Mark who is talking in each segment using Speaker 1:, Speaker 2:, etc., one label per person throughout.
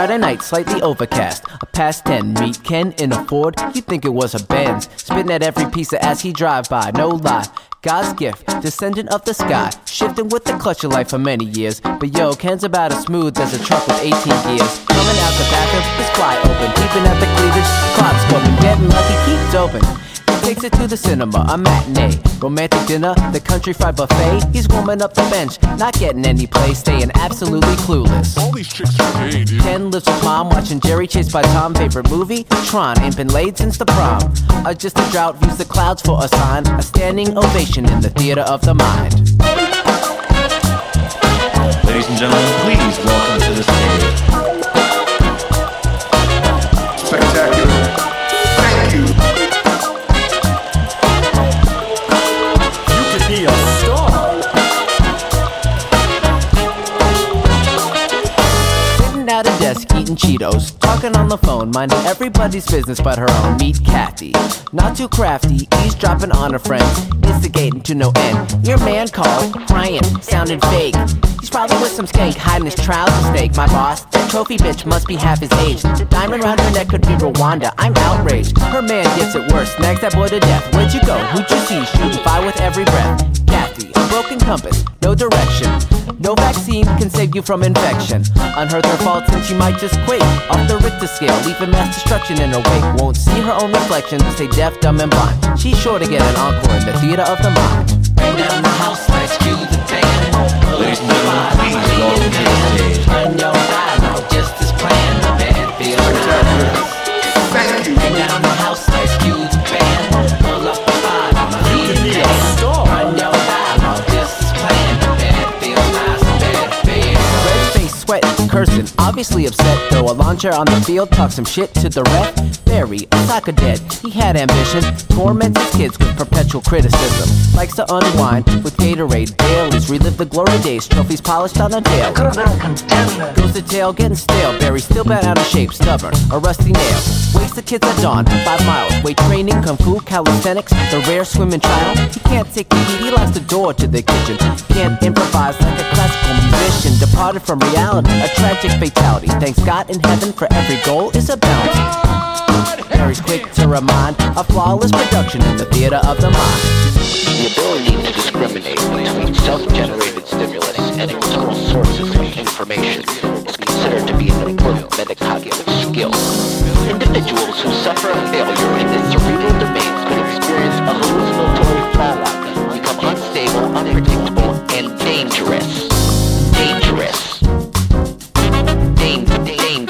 Speaker 1: Friday night, slightly overcast. A past 10, meet Ken in a Ford. You'd think it was a Benz. Spitting at every piece of ass he drive by, no lie. God's gift, descendant of the sky. Shifting with the clutch of life for many years. But yo, Ken's about as smooth as a truck with 18 gears. Coming out the bathroom, his fly open. Peeping at the cleavage, clock's smoking. Getting lucky, keep doping. Takes it to the cinema, a matinee, romantic dinner, the country fried buffet. He's warming up the bench, not getting any play, staying absolutely clueless.
Speaker 2: All these chicks are gay, dude.
Speaker 1: Ken lives with mom, watching Jerry chased by Tom. Favorite movie? Tron. Ain't been laid since the prom. Just a drought, views the clouds for a sign. A standing ovation in the theater of the mind.
Speaker 3: Ladies and gentlemen, please welcome to the stage.
Speaker 2: Spectacular. Thank you.
Speaker 3: Be a star.
Speaker 1: Sitting at a desk eating Cheetos, talking on the phone, minding everybody's business but her own. Meet Kathy, not too crafty, eavesdropping on her friends, instigating to no end. Your man called, crying, sounding fake. He's probably with some skank, hiding his trouser steak. My boss, that trophy bitch must be half his age. The diamond around her neck could be Rwanda. I'm outraged. Her man gets it worse, snags that boy to death. Where'd you go? Who'd you see? Shooting fire with every breath. Kathy, a broken compass, no direction. No vaccine can save you from infection. Unheard her faults and she might just quake off the Richter scale, leaving mass destruction in her wake. Won't see her own reflection, stay deaf, dumb, and blind. She's sure to get an encore in the theater of the mind.
Speaker 4: Bring down the house, let's cue the band.
Speaker 3: Ladies and gentlemen, please welcome to the stage.
Speaker 4: Turn your dialogue, just as planned. The band feels
Speaker 2: Spectacular. Thank you.
Speaker 4: Bring down the house, let's cue the band. Pull up the vibe, I'm a leading man. Turn your dialogue, just as planned. The band feels nice, the band feels.
Speaker 1: Red face, sweating, cursing, obviously upset. Throw a lawn chair on the field, talk some shit to the ref. Barry, a soccer dead, he had ambition. Torments his kids with perpetual criticism. Likes to unwind with Gatorade, Baileys. Relive the glory days, trophies polished on a tail. Goes to tail, getting stale. Barry still bad out of shape, stubborn, a rusty nail. Wakes the kids at dawn, 5 miles. Weight training, kung fu, calisthenics, the rare swimming trial. He can't take the heat, he locks the door to the kitchen. Can't improvise like a classical musician. Departed from reality, a tragic fatality. Thanks God in heaven for every goal is a bounty. Barry's quick to remind, a flawless production in the theater of the mind.
Speaker 5: The ability to discriminate between self-generated stimulus and external sources of information is considered to be an important metacognitive skill. Individuals who suffer a failure in this cerebral domain could experience a hallucinatory fallout, become unstable, unpredictable, and dangerous. Dangerous. Dangerous.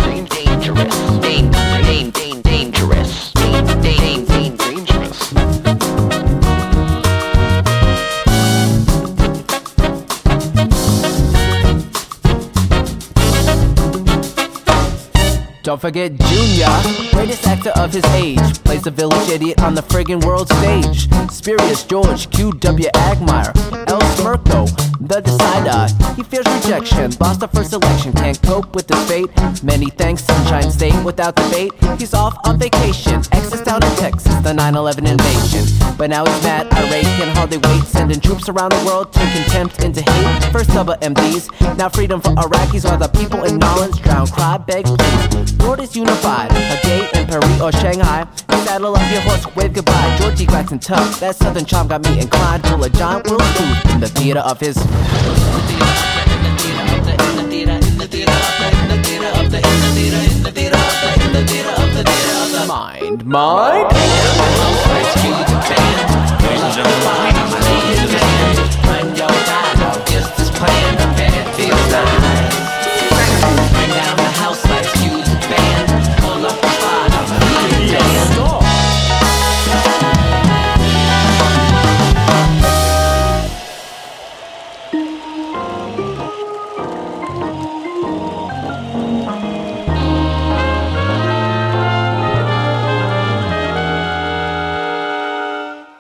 Speaker 1: Don't forget Junior, greatest actor of his age. Plays the village idiot on the friggin' world stage. Spurious George, Q.W. Agmire, El Smirko, the decider. He fears rejection, lost the first election, can't cope with his fate. Many thanks, Sunshine State without debate. He's off on vacation, exes down in Texas, the 9/11 invasion. But now he's mad, irate, can hardly wait. Sending troops around the world, turn contempt into hate. First double MDs, now freedom for Iraqis while the people in Nolans drown, cry, beg, please. Lord is unified, a day in Paris or Shanghai. Saddle up your horse, wave goodbye. Georgie Glaxon tough, that southern charm got me inclined. Pull a John Wilkes Booth in the theater of his. Mind.
Speaker 3: Ladies and gentlemen,